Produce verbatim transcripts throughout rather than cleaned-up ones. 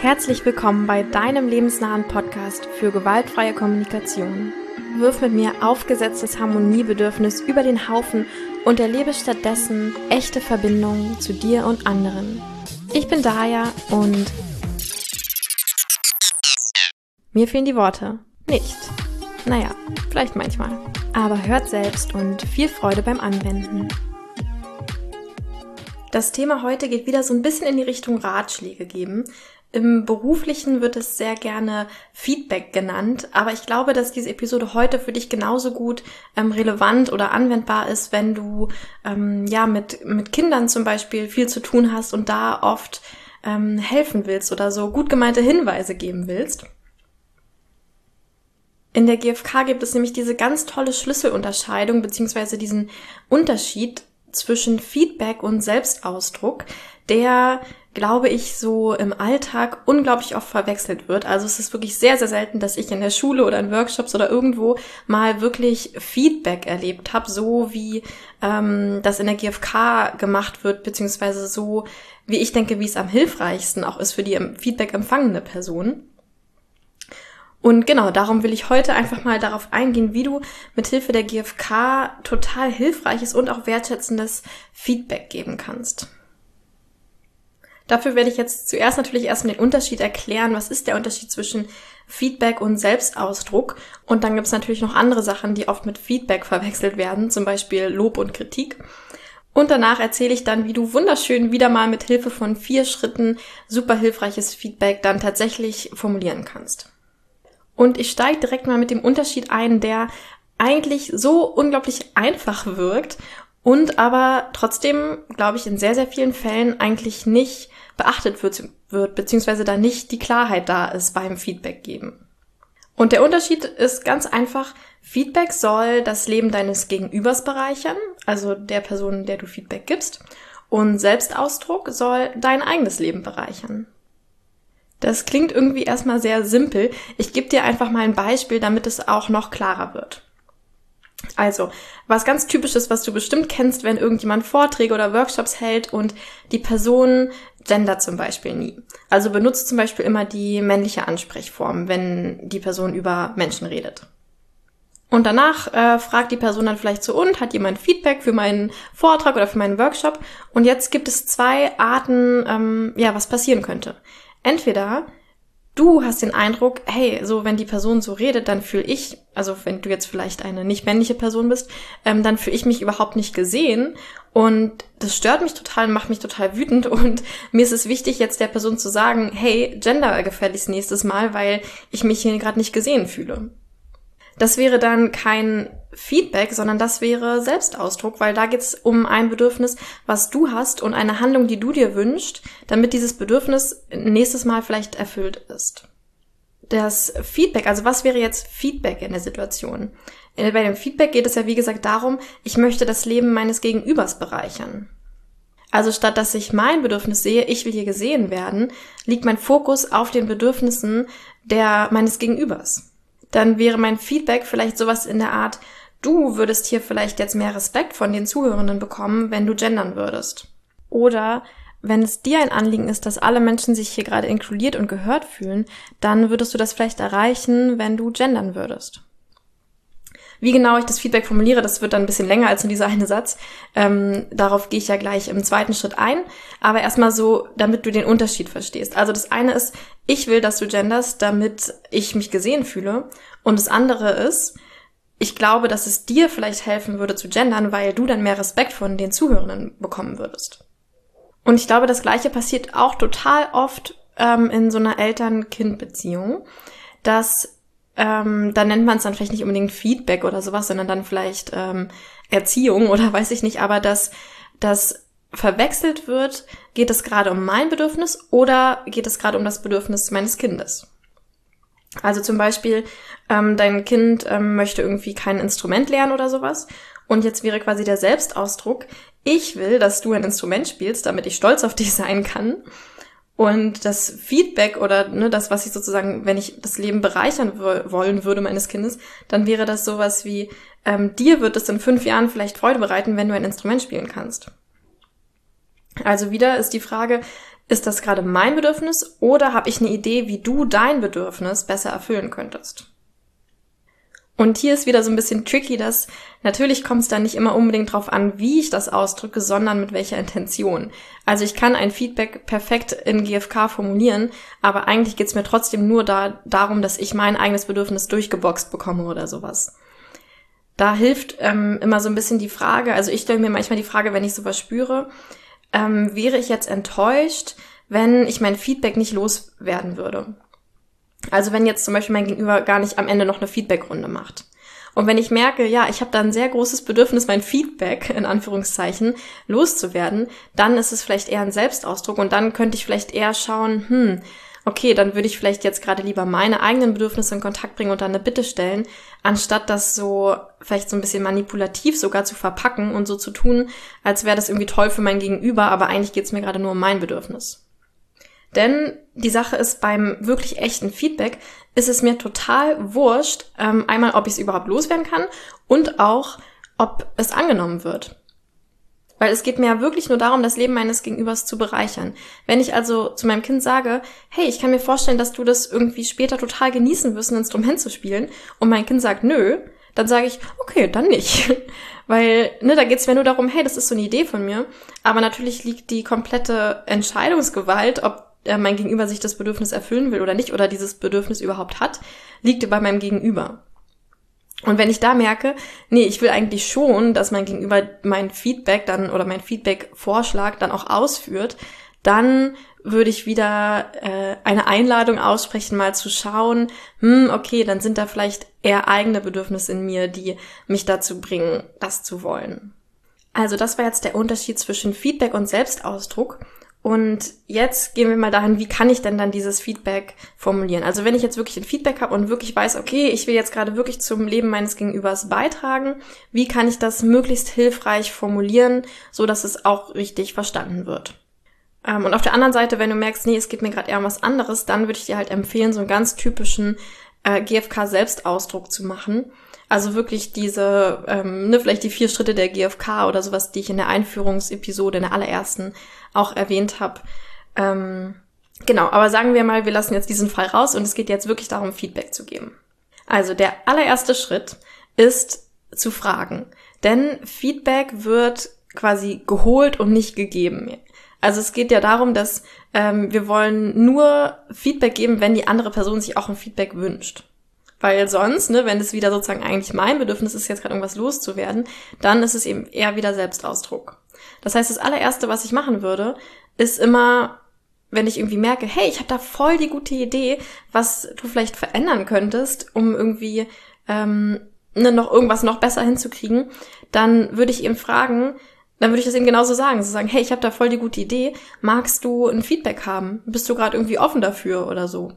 Herzlich willkommen bei deinem lebensnahen Podcast für gewaltfreie Kommunikation. Wirf mit mir aufgesetztes Harmoniebedürfnis über den Haufen und erlebe stattdessen echte Verbindungen zu dir und anderen. Ich bin Daya und mir fehlen die Worte. Nicht. Naja, vielleicht manchmal. Aber hört selbst und viel Freude beim Anwenden. Das Thema heute geht wieder so ein bisschen in die Richtung Ratschläge geben. Im Beruflichen wird es sehr gerne Feedback genannt, aber ich glaube, dass diese Episode heute für dich genauso gut ähm, relevant oder anwendbar ist, wenn du ähm, ja mit mit Kindern zum Beispiel viel zu tun hast und da oft ähm, helfen willst oder so gut gemeinte Hinweise geben willst. In der G F K gibt es nämlich diese ganz tolle Schlüsselunterscheidung beziehungsweise diesen Unterschied zwischen Feedback und Selbstausdruck, der, glaube ich, so im Alltag unglaublich oft verwechselt wird. Also es ist wirklich sehr, sehr selten, dass ich in der Schule oder in Workshops oder irgendwo mal wirklich Feedback erlebt habe, so wie ähm, das in der G F K gemacht wird, beziehungsweise so, wie ich denke, wie es am hilfreichsten auch ist für die Feedback empfangene Person. Und genau, darum will ich heute einfach mal darauf eingehen, wie du mithilfe der G F K total hilfreiches und auch wertschätzendes Feedback geben kannst. Dafür werde ich jetzt zuerst natürlich erstmal den Unterschied erklären. Was ist der Unterschied zwischen Feedback und Selbstausdruck? Und dann gibt es natürlich noch andere Sachen, die oft mit Feedback verwechselt werden, zum Beispiel Lob und Kritik. Und danach erzähle ich dann, wie du wunderschön wieder mal mit Hilfe von vier Schritten super hilfreiches Feedback dann tatsächlich formulieren kannst. Und ich steige direkt mal mit dem Unterschied ein, der eigentlich so unglaublich einfach wirkt und aber trotzdem, glaube ich, in sehr, sehr vielen Fällen eigentlich nicht beachtet wird, wird, beziehungsweise da nicht die Klarheit da ist beim Feedback geben. Und der Unterschied ist ganz einfach, Feedback soll das Leben deines Gegenübers bereichern, also der Person, der du Feedback gibst, und Selbstausdruck soll dein eigenes Leben bereichern. Das klingt irgendwie erstmal sehr simpel. Ich gebe dir einfach mal ein Beispiel, damit es auch noch klarer wird. Also, was ganz typisch ist, was du bestimmt kennst, wenn irgendjemand Vorträge oder Workshops hält und die Person gendert zum Beispiel nie. Also benutzt zum Beispiel immer die männliche Ansprechform, wenn die Person über Menschen redet. Und danach äh, fragt die Person dann vielleicht so, und hat jemand Feedback für meinen Vortrag oder für meinen Workshop? Und jetzt gibt es zwei Arten, ähm, ja, was passieren könnte. Entweder du hast den Eindruck, hey, so wenn die Person so redet, dann fühle ich, also wenn du jetzt vielleicht eine nicht männliche Person bist, ähm, dann fühle ich mich überhaupt nicht gesehen und das stört mich total, macht mich total wütend und mir ist es wichtig, jetzt der Person zu sagen, hey, gender gefälligst nächstes Mal, weil ich mich hier gerade nicht gesehen fühle. Das wäre dann kein Feedback, sondern das wäre Selbstausdruck, weil da geht's um ein Bedürfnis, was du hast und eine Handlung, die du dir wünschst, damit dieses Bedürfnis nächstes Mal vielleicht erfüllt ist. Das Feedback, also was wäre jetzt Feedback in der Situation? Bei dem Feedback geht es ja wie gesagt darum, ich möchte das Leben meines Gegenübers bereichern. Also statt dass ich mein Bedürfnis sehe, ich will hier gesehen werden, liegt mein Fokus auf den Bedürfnissen der meines Gegenübers. Dann wäre mein Feedback vielleicht sowas in der Art, du würdest hier vielleicht jetzt mehr Respekt von den Zuhörenden bekommen, wenn du gendern würdest. Oder wenn es dir ein Anliegen ist, dass alle Menschen sich hier gerade inkludiert und gehört fühlen, dann würdest du das vielleicht erreichen, wenn du gendern würdest. Wie genau ich das Feedback formuliere, das wird dann ein bisschen länger als nur dieser eine Satz. Ähm, darauf gehe ich ja gleich im zweiten Schritt ein. Aber erstmal so, damit du den Unterschied verstehst. Also das eine ist, ich will, dass du genderst, damit ich mich gesehen fühle. Und das andere ist, ich glaube, dass es dir vielleicht helfen würde zu gendern, weil du dann mehr Respekt von den Zuhörenden bekommen würdest. Und ich glaube, das Gleiche passiert auch total oft ähm, in so einer Eltern-Kind-Beziehung, dass Ähm, da nennt man es dann vielleicht nicht unbedingt Feedback oder sowas, sondern dann vielleicht ähm, Erziehung oder weiß ich nicht, aber dass das verwechselt wird, geht es gerade um mein Bedürfnis oder geht es gerade um das Bedürfnis meines Kindes? Also zum Beispiel, ähm, dein Kind ähm, möchte irgendwie kein Instrument lernen oder sowas und jetzt wäre quasi der Selbstausdruck, ich will, dass du ein Instrument spielst, damit ich stolz auf dich sein kann. Und das Feedback oder ne, das, was ich sozusagen, wenn ich das Leben bereichern w- wollen würde meines Kindes, dann wäre das sowas wie, ähm, dir wird es in fünf Jahren vielleicht Freude bereiten, wenn du ein Instrument spielen kannst. Also wieder ist die Frage, Ist das gerade mein Bedürfnis oder habe ich eine Idee, wie du dein Bedürfnis besser erfüllen könntest? Und hier ist wieder so ein bisschen tricky, dass natürlich kommt es dann nicht immer unbedingt drauf an, wie ich das ausdrücke, sondern mit welcher Intention. Also ich kann ein Feedback perfekt in G F K formulieren, aber eigentlich geht es mir trotzdem nur da, darum, dass ich mein eigenes Bedürfnis durchgeboxt bekomme oder sowas. Da hilft ähm, immer so ein bisschen die Frage, also ich stelle mir manchmal die Frage, wenn ich sowas spüre, ähm, wäre ich jetzt enttäuscht, wenn ich mein Feedback nicht loswerden würde. Also wenn jetzt zum Beispiel mein Gegenüber gar nicht am Ende noch eine Feedbackrunde macht. Und wenn ich merke, ja, ich habe da ein sehr großes Bedürfnis, mein Feedback, in Anführungszeichen, loszuwerden, dann ist es vielleicht eher ein Selbstausdruck und dann könnte ich vielleicht eher schauen, hm, okay, dann würde ich vielleicht jetzt gerade lieber meine eigenen Bedürfnisse in Kontakt bringen und dann eine Bitte stellen, anstatt das so vielleicht so ein bisschen manipulativ sogar zu verpacken und so zu tun, als wäre das irgendwie toll für mein Gegenüber, aber eigentlich geht es mir gerade nur um mein Bedürfnis. Denn die Sache ist, beim wirklich echten Feedback ist es mir total wurscht, ähm, einmal, ob ich es überhaupt loswerden kann und auch, ob es angenommen wird. Weil es geht mir ja wirklich nur darum, das Leben meines Gegenübers zu bereichern. Wenn ich also zu meinem Kind sage, hey, ich kann mir vorstellen, dass du das irgendwie später total genießen wirst, ein Instrument zu spielen, und mein Kind sagt, nö, dann sage ich, okay, dann nicht. Weil, ne, da geht es mir nur darum, hey, das ist so eine Idee von mir. Aber natürlich liegt die komplette Entscheidungsgewalt, ob mein Gegenüber sich das Bedürfnis erfüllen will oder nicht, oder dieses Bedürfnis überhaupt hat, liegt bei meinem Gegenüber. Und wenn ich da merke, nee, ich will eigentlich schon, dass mein Gegenüber mein Feedback dann oder mein Feedback-Vorschlag dann auch ausführt, dann würde ich wieder äh, eine Einladung aussprechen, mal zu schauen, hm, okay, dann sind da vielleicht eher eigene Bedürfnisse in mir, die mich dazu bringen, das zu wollen. Also das war jetzt der Unterschied zwischen Feedback und Selbstausdruck. Und jetzt gehen wir mal dahin, wie kann ich denn dann dieses Feedback formulieren? Also wenn ich jetzt wirklich ein Feedback habe und wirklich weiß, okay, ich will jetzt gerade wirklich zum Leben meines Gegenübers beitragen, wie kann ich das möglichst hilfreich formulieren, so dass es auch richtig verstanden wird? Ähm, und auf der anderen Seite, wenn du merkst, nee, es geht mir gerade eher um was anderes, dann würde ich dir halt empfehlen, so einen ganz typischen äh, G F K-Selbstausdruck zu machen. Also wirklich diese, ähm, ne, vielleicht die vier Schritte der G F K oder sowas, die ich in der Einführungsepisode, in der allerersten, auch erwähnt habe. Ähm, genau, aber sagen wir mal, wir lassen jetzt diesen Fall raus und es geht jetzt wirklich darum, Feedback zu geben. Also der allererste Schritt ist zu fragen. Denn Feedback wird quasi geholt und nicht gegeben. Also es geht ja darum, dass ähm, wir wollen nur Feedback geben, wenn die andere Person sich auch ein Feedback wünscht. Weil sonst, ne, wenn es wieder sozusagen eigentlich mein Bedürfnis ist, jetzt gerade irgendwas loszuwerden, dann ist es eben eher wieder Selbstausdruck. Das heißt, das allererste, was ich machen würde, ist immer, wenn ich irgendwie merke, hey, ich habe da voll die gute Idee, was du vielleicht verändern könntest, um irgendwie ähm, ne, noch irgendwas noch besser hinzukriegen, dann würde ich eben fragen, dann würde ich das eben genauso sagen, so sagen, hey, ich habe da voll die gute Idee, magst du ein Feedback haben? Bist du gerade irgendwie offen dafür oder so?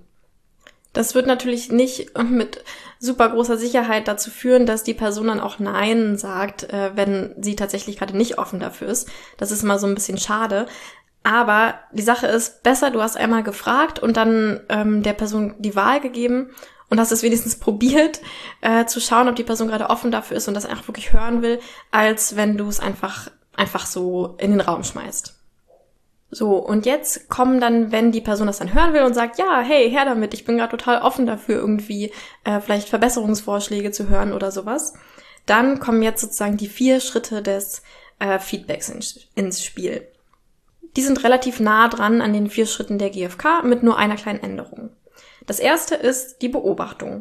Das wird natürlich nicht mit super großer Sicherheit dazu führen, dass die Person dann auch Nein sagt, äh, wenn sie tatsächlich gerade nicht offen dafür ist. Das ist immer so ein bisschen schade. Aber die Sache ist, besser, du hast einmal gefragt und dann ähm, der Person die Wahl gegeben und hast es wenigstens probiert, äh, zu schauen, ob die Person gerade offen dafür ist und das einfach wirklich hören will, als wenn du es einfach, einfach so in den Raum schmeißt. So, und jetzt kommen dann, wenn die Person das dann hören will und sagt, ja, hey, her damit, ich bin gerade total offen dafür, irgendwie äh, vielleicht Verbesserungsvorschläge zu hören oder sowas, dann kommen jetzt sozusagen die vier Schritte des äh, Feedbacks in, ins Spiel. Die sind relativ nah dran an den vier Schritten der G F K mit nur einer kleinen Änderung. Das erste ist die Beobachtung.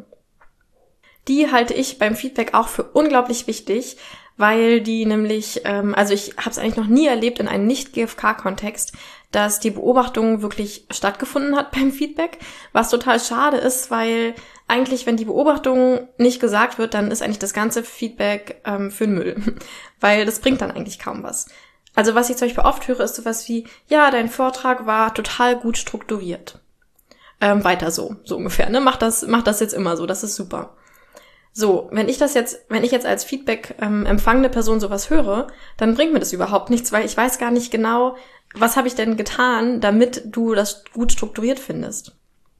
Die halte ich beim Feedback auch für unglaublich wichtig, weil die nämlich, ähm, also ich habe es eigentlich noch nie erlebt in einem Nicht-G F K-Kontext, dass die Beobachtung wirklich stattgefunden hat beim Feedback, was total schade ist, weil eigentlich, wenn die Beobachtung nicht gesagt wird, dann ist eigentlich das ganze Feedback ähm, für den Müll, weil das bringt dann eigentlich kaum was. Also was ich zum Beispiel oft höre, ist sowas wie, ja, dein Vortrag war total gut strukturiert. Ähm, weiter so, so ungefähr, ne? Mach das, mach das jetzt immer so, das ist super. So, wenn ich das jetzt, wenn ich jetzt als Feedback ähm, empfangende Person sowas höre, dann bringt mir das überhaupt nichts, weil ich weiß gar nicht genau, was habe ich denn getan, damit du das gut strukturiert findest.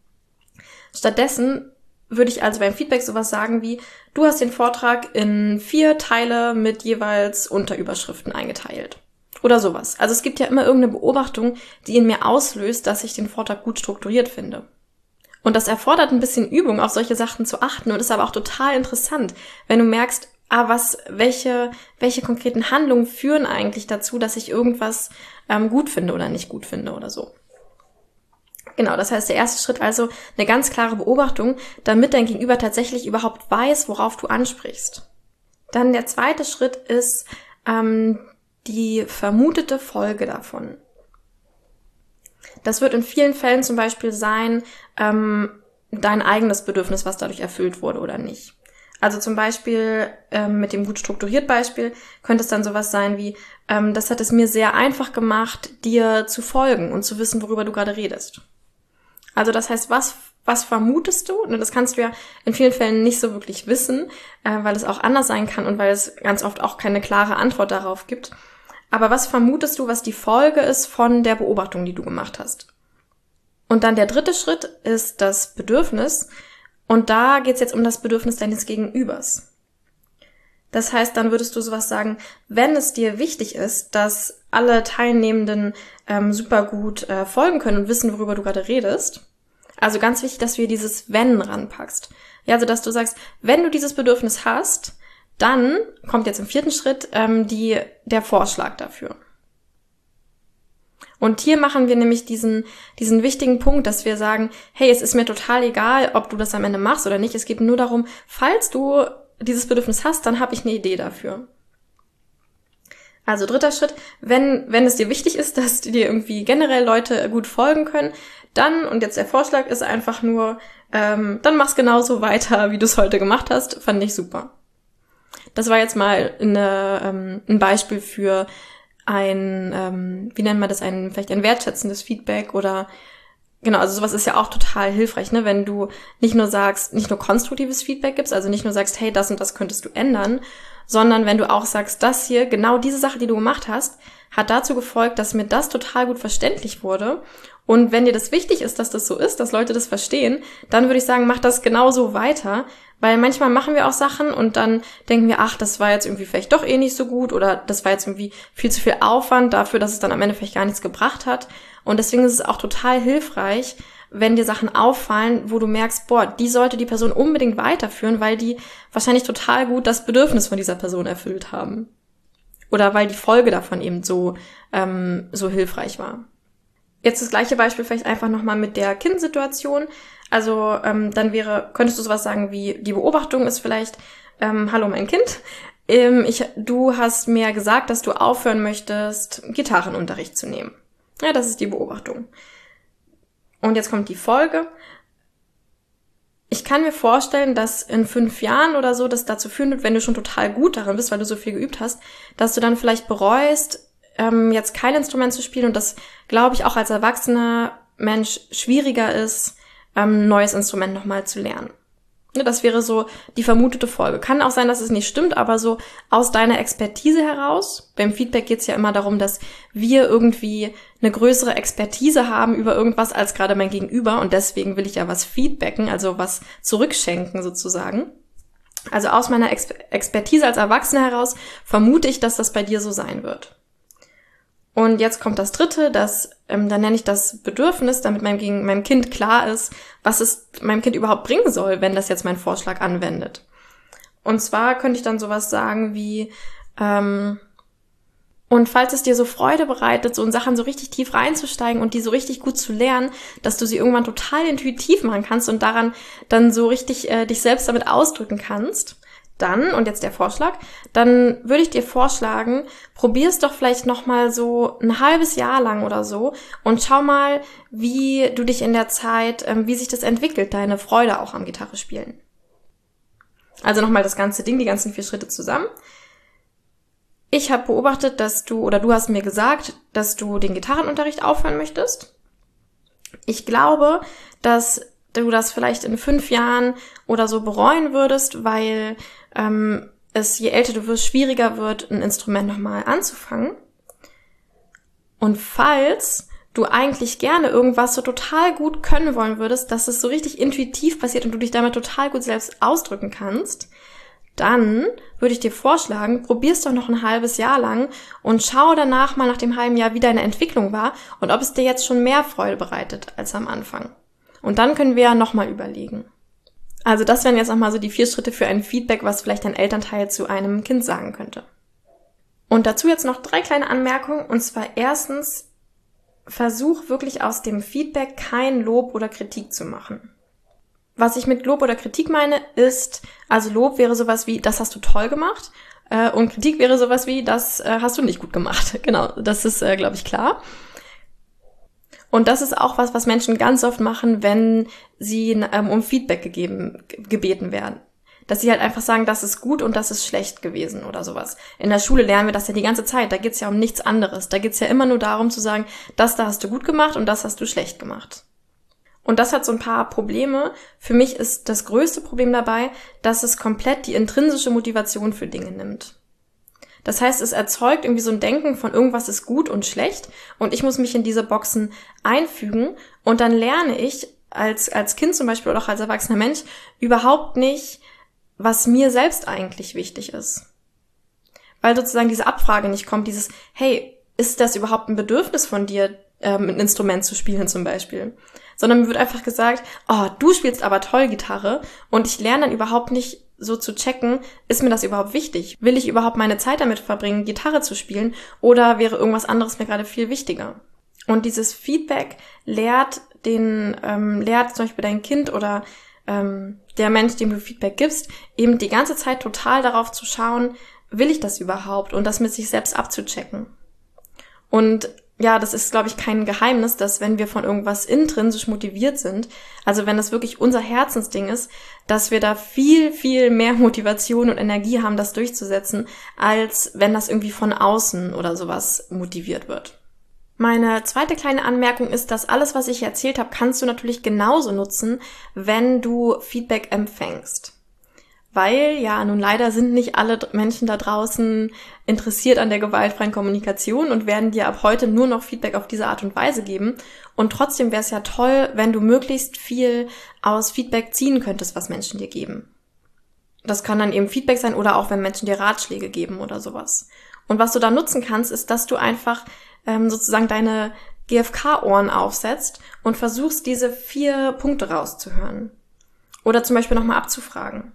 Stattdessen würde ich also beim Feedback sowas sagen wie, du hast den Vortrag in vier Teile mit jeweils Unterüberschriften eingeteilt. Oder sowas. Also es gibt ja immer irgendeine Beobachtung, die in mir auslöst, dass ich den Vortrag gut strukturiert finde. Und das erfordert ein bisschen Übung, auf solche Sachen zu achten und ist aber auch total interessant, wenn du merkst, ah, was, welche, welche konkreten Handlungen führen eigentlich dazu, dass ich irgendwas ähm, gut finde oder nicht gut finde oder so. Genau, das heißt, der erste Schritt also eine ganz klare Beobachtung, damit dein Gegenüber tatsächlich überhaupt weiß, worauf du ansprichst. Dann der zweite Schritt ist ähm, die vermutete Folge davon. Das wird in vielen Fällen zum Beispiel sein, ähm, dein eigenes Bedürfnis, was dadurch erfüllt wurde oder nicht. Also zum Beispiel ähm, mit dem gut strukturiert Beispiel könnte es dann sowas sein wie, ähm, das hat es mir sehr einfach gemacht, dir zu folgen und zu wissen, worüber du gerade redest. Also das heißt, was was vermutest du? Und das kannst du ja in vielen Fällen nicht so wirklich wissen, äh, weil es auch anders sein kann und weil es ganz oft auch keine klare Antwort darauf gibt. Aber was vermutest du, was die Folge ist von der Beobachtung, die du gemacht hast? Und dann der dritte Schritt ist das Bedürfnis. Und da geht es jetzt um das Bedürfnis deines Gegenübers. Das heißt, dann würdest du sowas sagen, wenn es dir wichtig ist, dass alle Teilnehmenden ähm, super gut äh, folgen können und wissen, worüber du gerade redest. Also ganz wichtig, dass du hier dieses Wenn ranpackst. Ja, also dass du sagst, wenn du dieses Bedürfnis hast, dann kommt jetzt im vierten Schritt ähm, die der Vorschlag dafür. Und hier machen wir nämlich diesen diesen wichtigen Punkt, dass wir sagen, hey, es ist mir total egal, ob du das am Ende machst oder nicht. Es geht nur darum, falls du dieses Bedürfnis hast, dann habe ich eine Idee dafür. Also dritter Schritt, wenn wenn es dir wichtig ist, dass dir irgendwie generell Leute gut folgen können, dann, und jetzt der Vorschlag ist einfach nur, ähm, dann mach's genauso weiter, wie du es heute gemacht hast, fand ich super. Das war jetzt mal eine, ähm, ein Beispiel für ein, ähm, wie nennt man das, ein vielleicht ein wertschätzendes Feedback oder genau, also sowas ist ja auch total hilfreich, ne, wenn du nicht nur sagst, nicht nur konstruktives Feedback gibst, also nicht nur sagst, hey, das und das könntest du ändern, sondern wenn du auch sagst, das hier, genau diese Sache, die du gemacht hast, hat dazu gefolgt, dass mir das total gut verständlich wurde. Und wenn dir das wichtig ist, dass das so ist, dass Leute das verstehen, dann würde ich sagen, mach das genauso weiter, weil manchmal machen wir auch Sachen und dann denken wir, ach, das war jetzt irgendwie vielleicht doch eh nicht so gut oder das war jetzt irgendwie viel zu viel Aufwand dafür, dass es dann am Ende vielleicht gar nichts gebracht hat. Und deswegen ist es auch total hilfreich, wenn dir Sachen auffallen, wo du merkst, boah, die sollte die Person unbedingt weiterführen, weil die wahrscheinlich total gut das Bedürfnis von dieser Person erfüllt haben. Oder weil die Folge davon eben so, ähm, so hilfreich war. Jetzt das gleiche Beispiel vielleicht einfach nochmal mit der Kindsituation. Also ähm, dann wäre, könntest du sowas sagen wie, die Beobachtung ist vielleicht, ähm, hallo mein Kind, ähm, ich, du hast mir gesagt, dass du aufhören möchtest, Gitarrenunterricht zu nehmen. Ja, das ist die Beobachtung. Und jetzt kommt die Folge. Ich kann mir vorstellen, dass in fünf Jahren oder so das dazu führen wird, wenn du schon total gut darin bist, weil du so viel geübt hast, dass du dann vielleicht bereust, ähm, jetzt kein Instrument zu spielen und das, glaube ich, auch als erwachsener Mensch schwieriger ist, ähm, ein neues Instrument nochmal zu lernen. Das wäre so die vermutete Folge. Kann auch sein, dass es nicht stimmt, aber so aus deiner Expertise heraus. Beim Feedback geht es ja immer darum, dass wir irgendwie eine größere Expertise haben über irgendwas als gerade mein Gegenüber und deswegen will ich ja was feedbacken, also was zurückschenken sozusagen. Also aus meiner Ex- Expertise als Erwachsener heraus vermute ich, dass das bei dir so sein wird. Und jetzt kommt das Dritte, das, ähm, dann nenne ich das Bedürfnis, damit meinem, Gegen- meinem Kind klar ist, was es meinem Kind überhaupt bringen soll, wenn das jetzt meinen Vorschlag anwendet. Und zwar könnte ich dann sowas sagen wie, ähm, und falls es dir so Freude bereitet, so in Sachen so richtig tief reinzusteigen und die so richtig gut zu lernen, dass du sie irgendwann total intuitiv machen kannst und daran dann so richtig äh, dich selbst damit ausdrücken kannst, dann, und jetzt der Vorschlag, dann würde ich dir vorschlagen, probier's doch vielleicht nochmal so ein halbes Jahr lang oder so und schau mal, wie du dich in der Zeit, ähm, wie sich das entwickelt, deine Freude auch am Gitarre spielen. Also nochmal das ganze Ding, die ganzen vier Schritte zusammen. Ich habe beobachtet, dass du, oder du hast mir gesagt, dass du den Gitarrenunterricht aufhören möchtest. Ich glaube, dass du das vielleicht in fünf Jahren oder so bereuen würdest, weil ähm, es, je älter du wirst, schwieriger wird, ein Instrument nochmal anzufangen. Und falls du eigentlich gerne irgendwas so total gut können wollen würdest, dass es so richtig intuitiv passiert und du dich damit total gut selbst ausdrücken kannst, dann würde ich dir vorschlagen, probier's doch noch ein halbes Jahr lang und schau danach mal nach dem halben Jahr, wie deine Entwicklung war und ob es dir jetzt schon mehr Freude bereitet als am Anfang. Und dann können wir ja nochmal überlegen. Also das wären jetzt nochmal so die vier Schritte für ein Feedback, was vielleicht ein Elternteil zu einem Kind sagen könnte. Und dazu jetzt noch drei kleine Anmerkungen. Und zwar erstens, versuch wirklich aus dem Feedback kein Lob oder Kritik zu machen. Was ich mit Lob oder Kritik meine, ist, also Lob wäre sowas wie, das hast du toll gemacht, äh, und Kritik wäre sowas wie, das äh, hast du nicht gut gemacht. Genau, das ist, äh, glaube ich, klar. Und das ist auch was, was Menschen ganz oft machen, wenn sie ähm, um Feedback gegeben, gebeten werden. Dass sie halt einfach sagen, das ist gut und das ist schlecht gewesen oder sowas. In der Schule lernen wir das ja die ganze Zeit, da geht's ja um nichts anderes. Da geht's ja immer nur darum zu sagen, das da hast du gut gemacht und das hast du schlecht gemacht. Und das hat so ein paar Probleme. Für mich ist das größte Problem dabei, dass es komplett die intrinsische Motivation für Dinge nimmt. Das heißt, es erzeugt irgendwie so ein Denken von irgendwas ist gut und schlecht und ich muss mich in diese Boxen einfügen und dann lerne ich als, als Kind zum Beispiel oder auch als erwachsener Mensch überhaupt nicht, was mir selbst eigentlich wichtig ist. Weil sozusagen diese Abfrage nicht kommt, dieses, hey, ist das überhaupt ein Bedürfnis von dir, ähm, ein Instrument zu spielen zum Beispiel? Sondern mir wird einfach gesagt, oh, du spielst aber toll Gitarre und ich lerne dann überhaupt nicht so zu checken, ist mir das überhaupt wichtig? Will ich überhaupt meine Zeit damit verbringen, Gitarre zu spielen oder wäre irgendwas anderes mir gerade viel wichtiger? Und dieses Feedback lehrt den, ähm, lehrt zum Beispiel dein Kind oder ähm, der Mensch, dem du Feedback gibst, eben die ganze Zeit total darauf zu schauen, will ich das überhaupt? Und das mit sich selbst abzuchecken. Und ja, das ist, glaube ich, kein Geheimnis, dass wenn wir von irgendwas intrinsisch motiviert sind, also wenn das wirklich unser Herzensding ist, dass wir da viel, viel mehr Motivation und Energie haben, das durchzusetzen, als wenn das irgendwie von außen oder sowas motiviert wird. Meine zweite kleine Anmerkung ist, dass alles, was ich erzählt habe, kannst du natürlich genauso nutzen, wenn du Feedback empfängst. Weil, ja, nun leider sind nicht alle Menschen da draußen interessiert an der gewaltfreien Kommunikation und werden dir ab heute nur noch Feedback auf diese Art und Weise geben. Und trotzdem wäre es ja toll, wenn du möglichst viel aus Feedback ziehen könntest, was Menschen dir geben. Das kann dann eben Feedback sein oder auch, wenn Menschen dir Ratschläge geben oder sowas. Und was du da nutzen kannst, ist, dass du einfach ähm, sozusagen deine G F K-Ohren aufsetzt und versuchst, diese vier Punkte rauszuhören. Oder zum Beispiel nochmal abzufragen.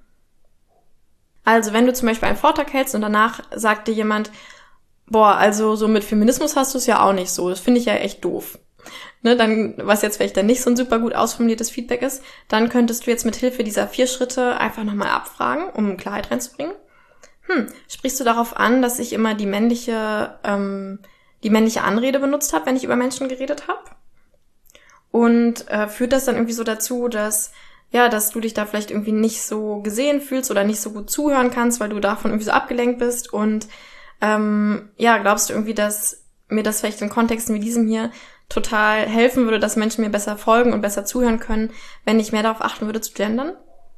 Also wenn du zum Beispiel einen Vortrag hältst und danach sagt dir jemand, boah, also so mit Feminismus hast du es ja auch nicht so, das finde ich ja echt doof. Ne, dann, was jetzt vielleicht dann nicht so ein super gut ausformuliertes Feedback ist, dann könntest du jetzt mit Hilfe dieser vier Schritte einfach nochmal abfragen, um Klarheit reinzubringen. Hm, sprichst du darauf an, dass ich immer die männliche, ähm, die männliche Anrede benutzt habe, wenn ich über Menschen geredet habe? Und äh, führt das dann irgendwie so dazu, dass ja, dass du dich da vielleicht irgendwie nicht so gesehen fühlst oder nicht so gut zuhören kannst, weil du davon irgendwie so abgelenkt bist und ähm, ja, glaubst du irgendwie, dass mir das vielleicht in Kontexten wie diesem hier total helfen würde, dass Menschen mir besser folgen und besser zuhören können, wenn ich mehr darauf achten würde zu gendern?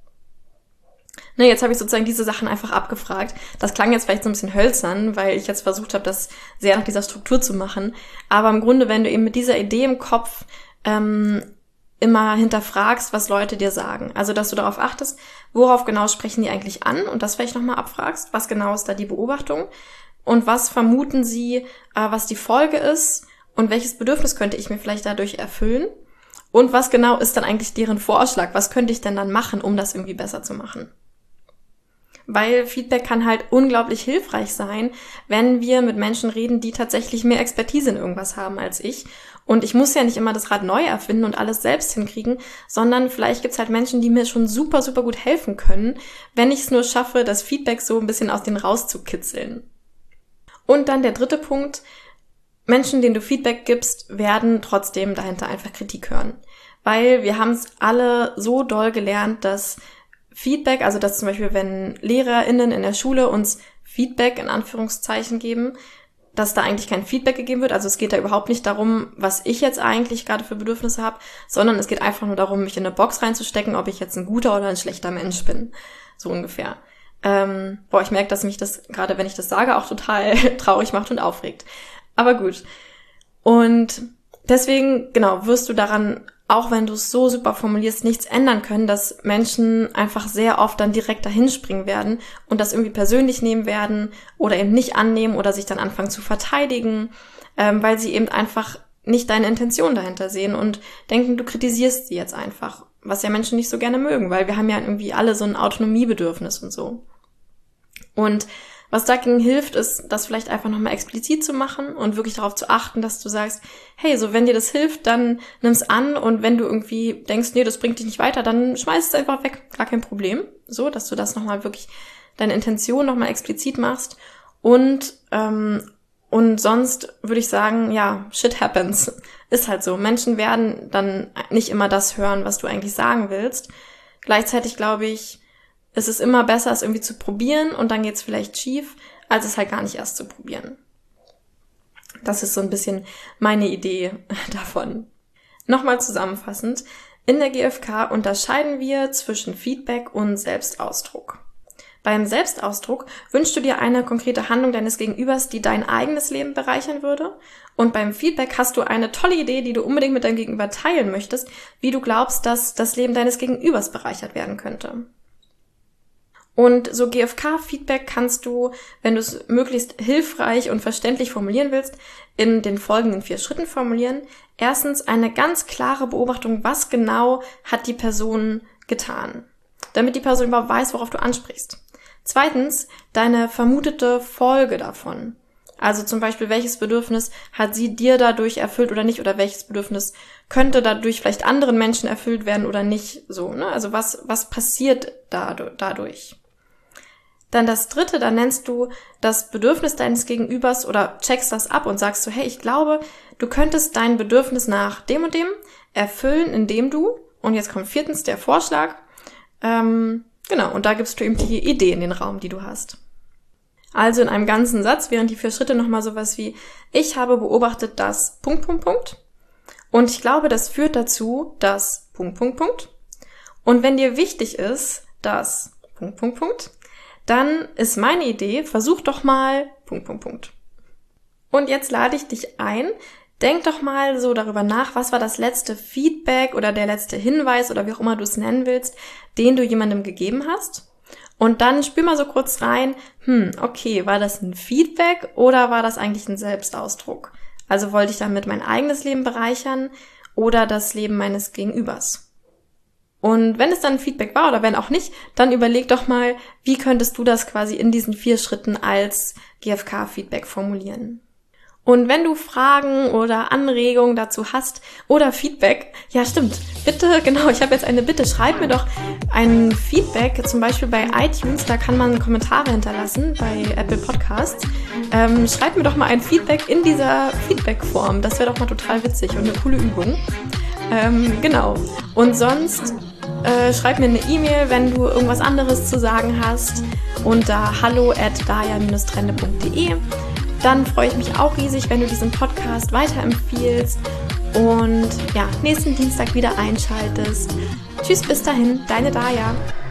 Ne, jetzt habe ich sozusagen diese Sachen einfach abgefragt. Das klang jetzt vielleicht so ein bisschen hölzern, weil ich jetzt versucht habe, das sehr nach dieser Struktur zu machen. Aber im Grunde, wenn du eben mit dieser Idee im Kopf ähm, immer hinterfragst, was Leute dir sagen. Also, dass du darauf achtest, worauf genau sprechen die eigentlich an und das vielleicht nochmal abfragst, was genau ist da die Beobachtung und was vermuten sie, äh, was die Folge ist und welches Bedürfnis könnte ich mir vielleicht dadurch erfüllen und was genau ist dann eigentlich deren Vorschlag, was könnte ich denn dann machen, um das irgendwie besser zu machen. Weil Feedback kann halt unglaublich hilfreich sein, wenn wir mit Menschen reden, die tatsächlich mehr Expertise in irgendwas haben als ich. Und ich muss ja nicht immer das Rad neu erfinden und alles selbst hinkriegen, sondern vielleicht gibt's halt Menschen, die mir schon super, super gut helfen können, wenn ich es nur schaffe, das Feedback so ein bisschen aus denen rauszukitzeln. Und dann der dritte Punkt, Menschen, denen du Feedback gibst, werden trotzdem dahinter einfach Kritik hören. Weil wir haben es alle so doll gelernt, dass Feedback, also dass zum Beispiel, wenn LehrerInnen in der Schule uns Feedback in Anführungszeichen geben, dass da eigentlich kein Feedback gegeben wird. Also es geht da überhaupt nicht darum, was ich jetzt eigentlich gerade für Bedürfnisse habe, sondern es geht einfach nur darum, mich in eine Box reinzustecken, ob ich jetzt ein guter oder ein schlechter Mensch bin. So ungefähr. Ähm, boah, ich merke, dass mich das, gerade wenn ich das sage, auch total traurig macht und aufregt. Aber gut. Und Deswegen, genau, wirst du daran, auch wenn du es so super formulierst, nichts ändern können, dass Menschen einfach sehr oft dann direkt dahin springen werden und das irgendwie persönlich nehmen werden oder eben nicht annehmen oder sich dann anfangen zu verteidigen, ähm, weil sie eben einfach nicht deine Intention dahinter sehen und denken, du kritisierst sie jetzt einfach, was ja Menschen nicht so gerne mögen, weil wir haben ja irgendwie alle so ein Autonomiebedürfnis und so. Und was dagegen hilft, ist, das vielleicht einfach nochmal explizit zu machen und wirklich darauf zu achten, dass du sagst, hey, so wenn dir das hilft, dann nimm's an und wenn du irgendwie denkst, nee, das bringt dich nicht weiter, dann schmeiß es einfach weg, gar kein Problem. So, dass du das nochmal wirklich, deine Intention nochmal explizit machst und ähm, und sonst würde ich sagen, ja, shit happens. Ist halt so. Menschen werden dann nicht immer das hören, was du eigentlich sagen willst. Gleichzeitig glaube ich, es ist immer besser, es irgendwie zu probieren und dann geht's vielleicht schief, als es halt gar nicht erst zu probieren. Das ist so ein bisschen meine Idee davon. Nochmal zusammenfassend. In der G F K unterscheiden wir zwischen Feedback und Selbstausdruck. Beim Selbstausdruck wünschst du dir eine konkrete Handlung deines Gegenübers, die dein eigenes Leben bereichern würde. Und beim Feedback hast du eine tolle Idee, die du unbedingt mit deinem Gegenüber teilen möchtest, wie du glaubst, dass das Leben deines Gegenübers bereichert werden könnte. Und so G F K-Feedback kannst du, wenn du es möglichst hilfreich und verständlich formulieren willst, in den folgenden vier Schritten formulieren. Erstens eine ganz klare Beobachtung, was genau hat die Person getan, damit die Person überhaupt weiß, worauf du ansprichst. Zweitens, deine vermutete Folge davon. Also zum Beispiel, welches Bedürfnis hat sie dir dadurch erfüllt oder nicht, oder welches Bedürfnis könnte dadurch vielleicht anderen Menschen erfüllt werden oder nicht, so, ne? Also was, was passiert dadurch? Dann das dritte, da nennst du das Bedürfnis deines Gegenübers oder checkst das ab und sagst so, hey, ich glaube, du könntest dein Bedürfnis nach dem und dem erfüllen, indem du, und jetzt kommt viertens der Vorschlag, ähm, genau, und da gibst du eben die Idee in den Raum, die du hast. Also in einem ganzen Satz wären die vier Schritte nochmal sowas wie, ich habe beobachtet, dass Punkt, Punkt, Punkt. Und ich glaube, das führt dazu, dass Punkt, Punkt, Punkt. Und wenn dir wichtig ist, dass Punkt, Punkt, Punkt, dann ist meine Idee, versuch doch mal Punkt, Punkt, Punkt. Und jetzt lade ich dich ein, denk doch mal so darüber nach, was war das letzte Feedback oder der letzte Hinweis oder wie auch immer du es nennen willst, den du jemandem gegeben hast. Und dann spür mal so kurz rein, hm, okay, war das ein Feedback oder war das eigentlich ein Selbstausdruck? Also wollte ich damit mein eigenes Leben bereichern oder das Leben meines Gegenübers? Und wenn es dann ein Feedback war oder wenn auch nicht, dann überleg doch mal, wie könntest du das quasi in diesen vier Schritten als G F K-Feedback formulieren? Und wenn du Fragen oder Anregungen dazu hast oder Feedback, ja stimmt, bitte, genau, ich habe jetzt eine Bitte, schreib mir doch ein Feedback, zum Beispiel bei iTunes, da kann man Kommentare hinterlassen, bei Apple Podcasts. Ähm, schreib mir doch mal ein Feedback in dieser Feedback-Form, das wäre doch mal total witzig und eine coole Übung. Ähm, genau, und sonst äh, schreib mir eine E-Mail, wenn du irgendwas anderes zu sagen hast, unter hallo at daya dash trende punkt de. Dann freue ich mich auch riesig, wenn du diesen Podcast weiterempfiehlst und ja, nächsten Dienstag wieder einschaltest. Tschüss, bis dahin, deine Daya.